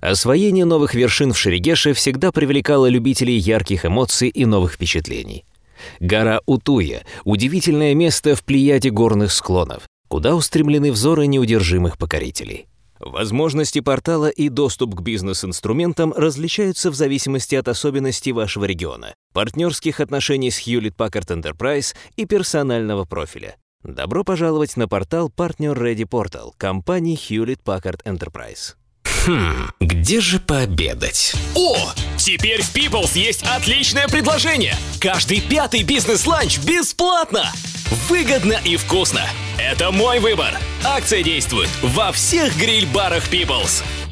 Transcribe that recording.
Освоение новых вершин в Шерегеше всегда привлекало любителей ярких эмоций и новых впечатлений. Гора Утуя – удивительное место в плеяде горных склонов, куда устремлены взоры неудержимых покорителей. Возможности портала и доступ к бизнес-инструментам различаются в зависимости от особенностей вашего региона, партнерских отношений с Hewlett Packard Enterprise и персонального профиля. Добро пожаловать на портал Partner Ready Portal компании Hewlett Packard Enterprise. Где же пообедать? О! Теперь в People's есть отличное предложение! Каждый 5-й бизнес-ланч бесплатно! Выгодно и вкусно! Это мой выбор! Акция действует во всех гриль-барах People's.